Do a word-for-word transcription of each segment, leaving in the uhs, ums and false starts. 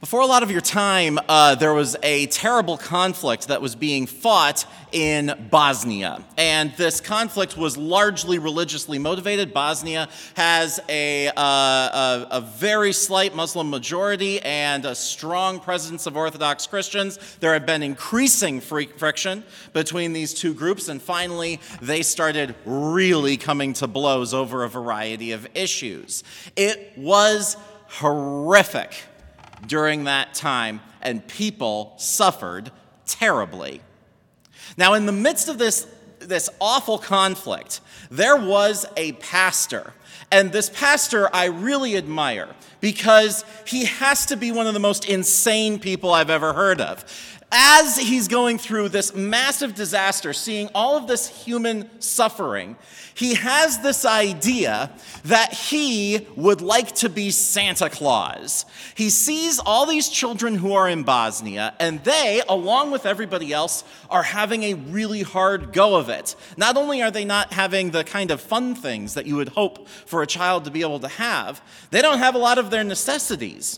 Before a lot of your time, uh, there was a terrible conflict that was being fought in Bosnia. And this conflict was largely religiously motivated. Bosnia has a, uh, a, a very slight Muslim majority and a strong presence of Orthodox Christians. There had been increasing friction between these two groups, and finally they started really coming to blows over a variety of issues. It was horrific during that time, and people suffered terribly. Now, in the midst of this, this awful conflict, there was a pastor. And this pastor I really admire because he has to be one of the most insane people I've ever heard of. As he's going through this massive disaster, seeing all of this human suffering, he has this idea that he would like to be Santa Claus. He sees all these children who are in Bosnia, and they, along with everybody else, are having a really hard go of it. Not only are they not having the kind of fun things that you would hope for a child to be able to have, they don't have a lot of their necessities.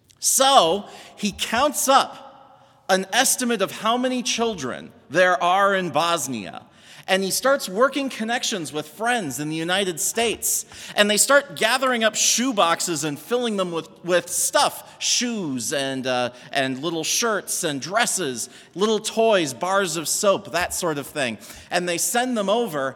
So he counts up an estimate of how many children there are in Bosnia. And he starts working connections with friends in the United States. And they start gathering up shoe boxes and filling them with, with stuff, shoes and, uh, and little shirts and dresses, little toys, bars of soap, that sort of thing. And they send them over.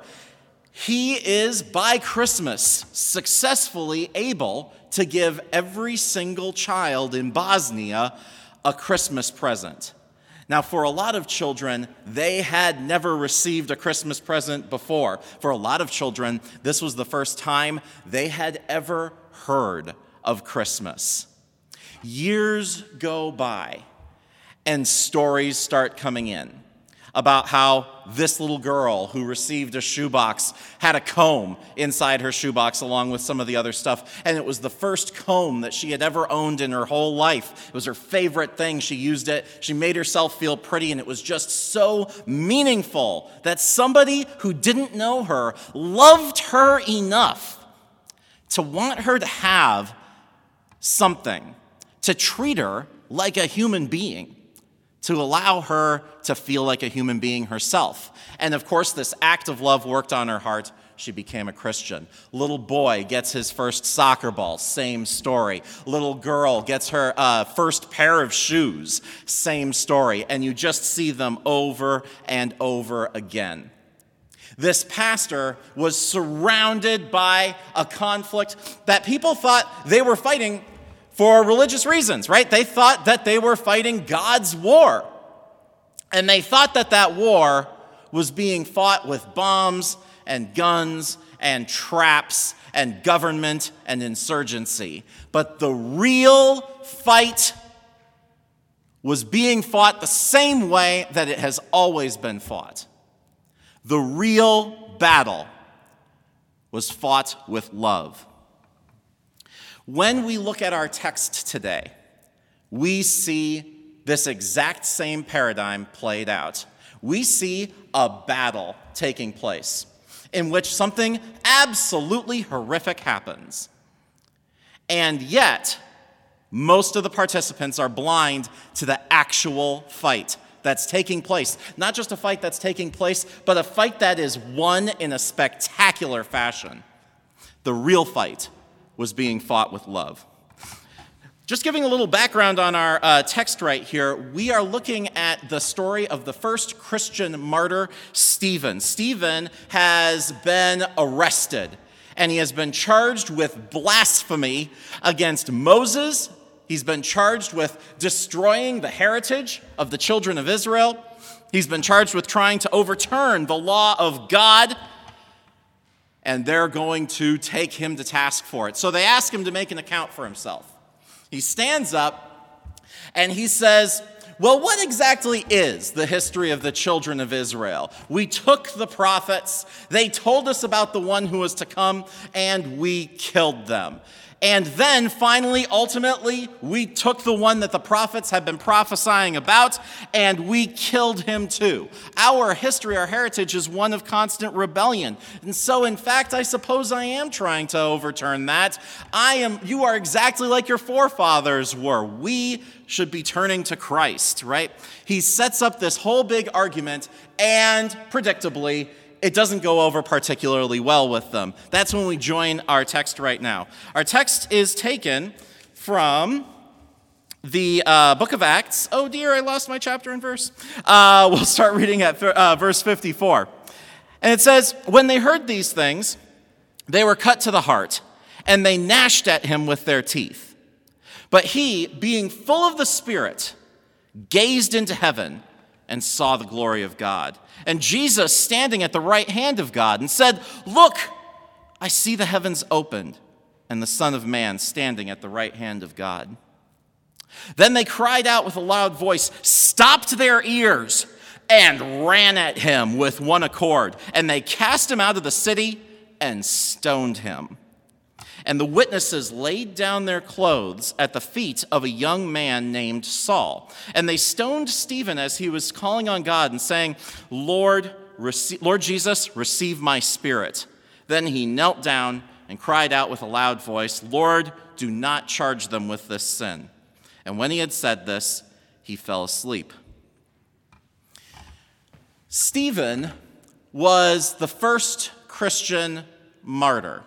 He is, by Christmas, successfully able to give every single child in Bosnia a Christmas present. Now, for a lot of children, they had never received a Christmas present before. For a lot of children, this was the first time they had ever heard of Christmas. Years go by, and stories start coming in about how this little girl who received a shoebox had a comb inside her shoebox along with some of the other stuff, and it was the first comb that she had ever owned in her whole life. It was her favorite thing. She used it. She made herself feel pretty, and it was just so meaningful that somebody who didn't know her loved her enough to want her to have something, to treat her like a human being, to allow her to feel like a human being herself. And of course, this act of love worked on her heart. She became a Christian. Little boy gets his first soccer ball, same story. Little girl gets her uh, first pair of shoes, same story. And you just see them over and over again. This pastor was surrounded by a conflict that people thought they were fighting for religious reasons, right? They thought that they were fighting God's war. And they thought that that war was being fought with bombs and guns and traps and government and insurgency. But the real fight was being fought the same way that it has always been fought. The real battle was fought with love. When we look at our text today, we see this exact same paradigm played out. We see a battle taking place in which something absolutely horrific happens. And yet, most of the participants are blind to the actual fight that's taking place. Not just a fight that's taking place, but a fight that is won in a spectacular fashion. The real fight was being fought with love. Just giving a little background on our uh, text right here, we are looking at the story of the first Christian martyr, Stephen. Stephen has been arrested, and he has been charged with blasphemy against Moses. He's been charged with destroying the heritage of the children of Israel. He's been charged with trying to overturn the law of God, and they're going to take him to task for it. So they ask him to make an account for himself. He stands up and he says, well, what exactly is the history of the children of Israel? We took the prophets, they told us about the one who was to come, and we killed them. And then finally, ultimately, we took the one that the prophets had been prophesying about, and we killed him too. Our history, our heritage is one of constant rebellion. And so, in fact, I suppose I am trying to overturn that. I am, you are exactly like your forefathers were. We should be turning to Christ, right? He sets up this whole big argument, and predictably, it doesn't go over particularly well with them. That's when we join our text right now. Our text is taken from the uh, book of Acts. Oh dear, I lost my chapter and verse. Uh, we'll start reading at uh, verse fifty-four. And it says, "When they heard these things, they were cut to the heart, and they gnashed at him with their teeth. But he, being full of the Spirit, gazed into heaven and saw the glory of God, and Jesus standing at the right hand of God, and said, 'Look, I see the heavens opened, and the Son of Man standing at the right hand of God.' Then they cried out with a loud voice, stopped their ears, and ran at him with one accord. And they cast him out of the city and stoned him. And the witnesses laid down their clothes at the feet of a young man named Saul. And they stoned Stephen as he was calling on God and saying, 'Lord, rece- Lord Jesus, receive my spirit.' Then he knelt down and cried out with a loud voice, 'Lord, do not charge them with this sin.' And when he had said this, he fell asleep." Stephen was the first Christian martyr.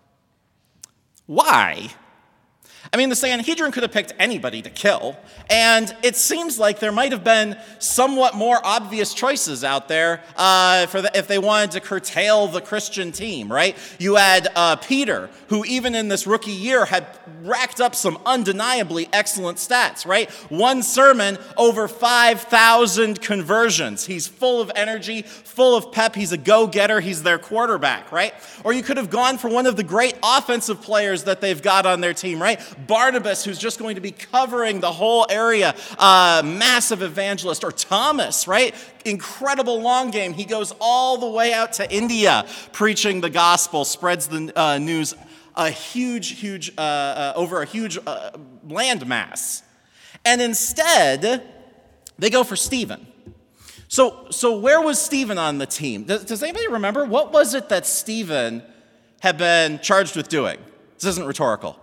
Why? I mean, the Sanhedrin could have picked anybody to kill, and it seems like there might have been somewhat more obvious choices out there uh, for the, if they wanted to curtail the Christian team, right? You had uh, Peter, who even in this rookie year had racked up some undeniably excellent stats, right? One sermon, over five thousand conversions. He's full of energy, full of pep. He's a go-getter. He's their quarterback, right? Or you could have gone for one of the great offensive players that they've got on their team, right? Barnabas, who's just going to be covering the whole area, uh, massive evangelist. Or Thomas, right? Incredible long game. He goes all the way out to India preaching the gospel, spreads the uh, news a huge, huge, uh, uh, over a huge uh, land mass. And instead, they go for Stephen. So, so where was Stephen on the team? Does, does anybody remember? What was it that Stephen had been charged with doing? This isn't rhetorical.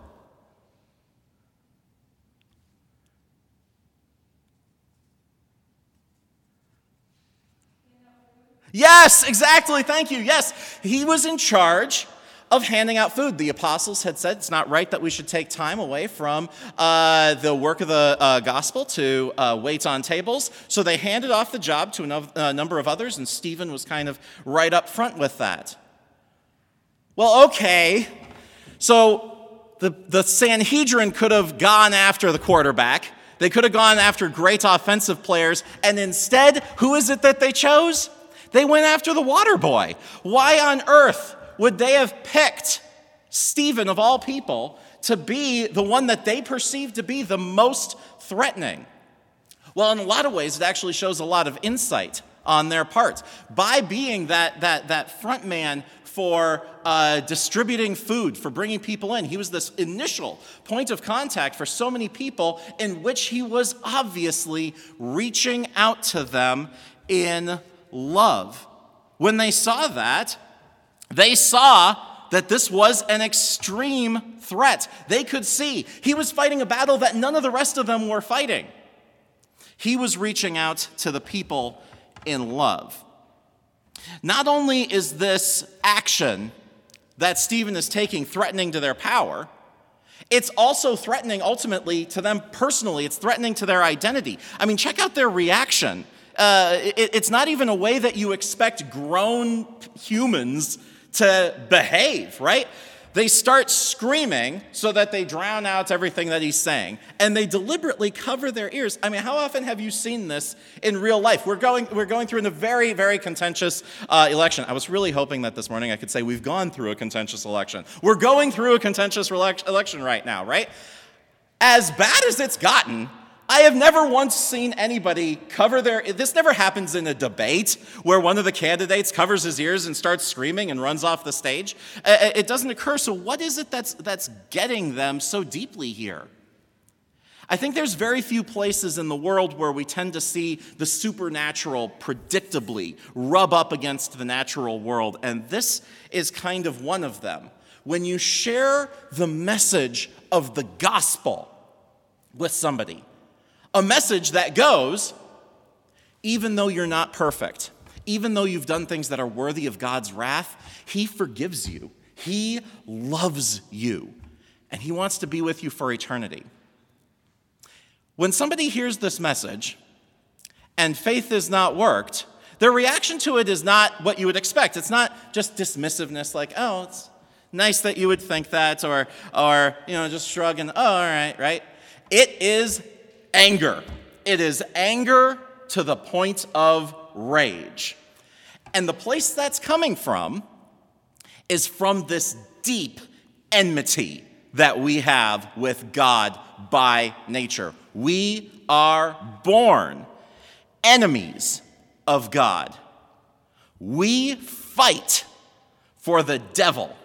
Yes, exactly. Thank you. Yes, he was in charge of handing out food. The apostles had said it's not right that we should take time away from uh, the work of the uh, gospel to uh, wait on tables. So they handed off the job to a no- uh, number of others, and Stephen was kind of right up front with that. Well, okay. So the, the Sanhedrin could have gone after the quarterback. They could have gone after great offensive players. And instead, who is it that they chose? They went after the water boy. Why on earth would they have picked Stephen, of all people, to be the one that they perceived to be the most threatening? Well, in a lot of ways, it actually shows a lot of insight on their part. By being that, that, that front man for uh, distributing food, for bringing people in, he was this initial point of contact for so many people in which he was obviously reaching out to them in love. When they saw that, they saw that this was an extreme threat. They could see he was fighting a battle that none of the rest of them were fighting. He was reaching out to the people in love. Not only is this action that Stephen is taking threatening to their power, it's also threatening ultimately to them personally. It's threatening to their identity. I mean, check out their reaction. Uh, it, it's not even a way that you expect grown humans to behave, right? They start screaming so that they drown out everything that he's saying, and they deliberately cover their ears. I mean, how often have you seen this in real life? We're going, we're going through a very, very contentious uh, election. I was really hoping that this morning I could say we've gone through a contentious election. We're going through a contentious election right now, right? As bad as it's gotten, I have never once seen anybody cover their, this never happens in a debate where one of the candidates covers his ears and starts screaming and runs off the stage. It doesn't occur. So what is it that's, that's getting them so deeply here? I think there's very few places in the world where we tend to see the supernatural predictably rub up against the natural world, and this is kind of one of them. When you share the message of the gospel with somebody, a message that goes, even though you're not perfect, even though you've done things that are worthy of God's wrath, He forgives you. He loves you, and He wants to be with you for eternity. When somebody hears this message and faith is not worked, their reaction to it is not what you would expect. It's not just dismissiveness, like, oh, it's nice that you would think that, or, or you know, just shrug and, oh, all right, right? It is anger. It is anger to the point of rage. And the place that's coming from is from this deep enmity that we have with God by nature. We are born enemies of God. We fight for the devil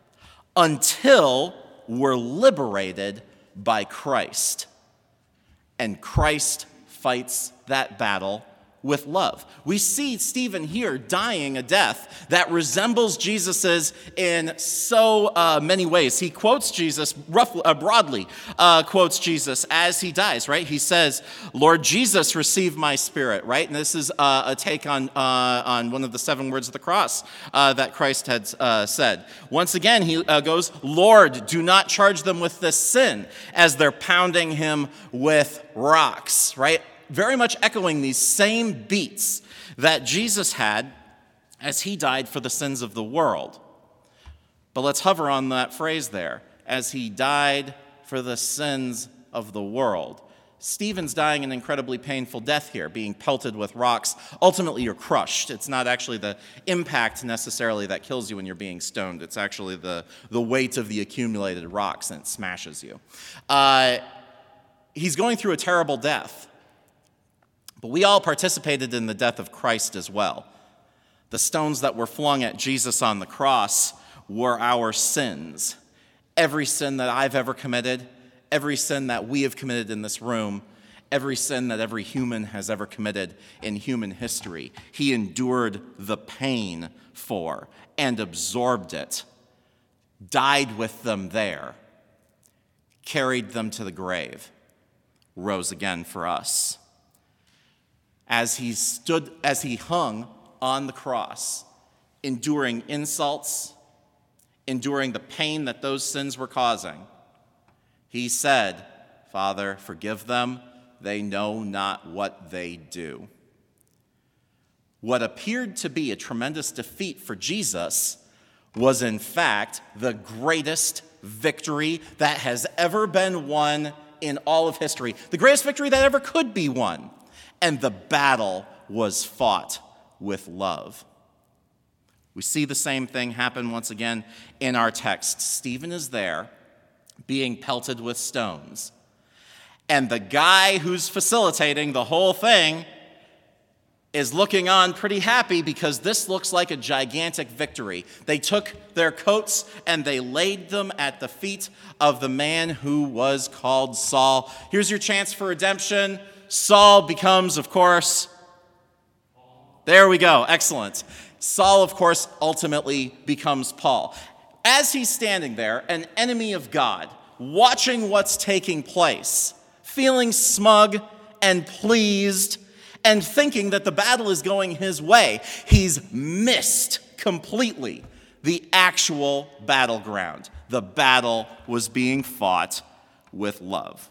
until we're liberated by Christ. And Christ fights that battle with love. We see Stephen here dying a death that resembles Jesus's in so uh, many ways. He quotes Jesus, roughly, uh, broadly uh, quotes Jesus as he dies, right? He says, Lord Jesus, receive my spirit, right? And this is uh, a take on, uh, on one of the seven words of the cross uh, that Christ had uh, said. Once again, he uh, goes, Lord, do not charge them with this sin, as they're pounding him with rocks, right? Very much echoing these same beats that Jesus had as he died for the sins of the world. But let's hover on that phrase there, as he died for the sins of the world. Stephen's dying an incredibly painful death here, being pelted with rocks. Ultimately, you're crushed. It's not actually the impact necessarily that kills you when you're being stoned. It's actually the, the weight of the accumulated rocks, and it smashes you. Uh, he's going through a terrible death. But we all participated in the death of Christ as well. The stones that were flung at Jesus on the cross were our sins. Every sin that I've ever committed, every sin that we have committed in this room, every sin that every human has ever committed in human history, he endured the pain for and absorbed it, died with them there, carried them to the grave, rose again for us. As he stood, as he hung on the cross, enduring insults, enduring the pain that those sins were causing, he said, Father, forgive them, they know not what they do. What appeared to be a tremendous defeat for Jesus was in fact the greatest victory that has ever been won in all of history, the greatest victory that ever could be won. And the battle was fought with love. We see the same thing happen once again in our text. Stephen is there being pelted with stones. And the guy who's facilitating the whole thing is looking on pretty happy because this looks like a gigantic victory. They took their coats and they laid them at the feet of the man who was called Saul. Here's your chance for redemption. Saul becomes, of course, there we go, excellent. Saul, of course, ultimately becomes Paul. As he's standing there, an enemy of God, watching what's taking place, feeling smug and pleased, and thinking that the battle is going his way, he's missed completely the actual battleground. The battle was being fought with love.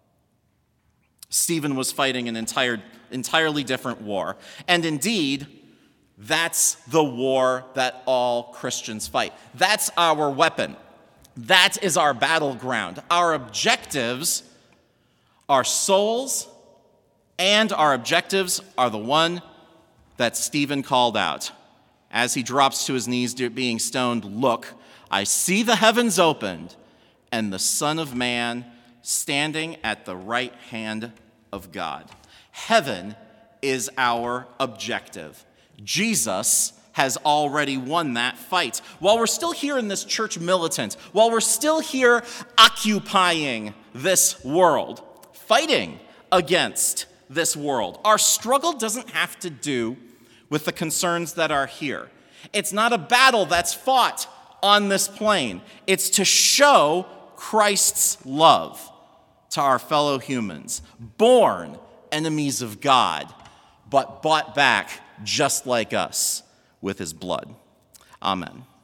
Stephen was fighting an entire, entirely different war. And indeed, that's the war that all Christians fight. That's our weapon. That is our battleground. Our objectives are souls, and our objectives are the one that Stephen called out. As he drops to his knees being stoned, look, I see the heavens opened, and the Son of Man standing at the right hand of God. Heaven is our objective. Jesus has already won that fight. While we're still here in this church militant, while we're still here occupying this world, fighting against this world, our struggle doesn't have to do with the concerns that are here. It's not a battle that's fought on this plane. It's to show Christ's love to our fellow humans, born enemies of God, but bought back just like us with his blood. Amen.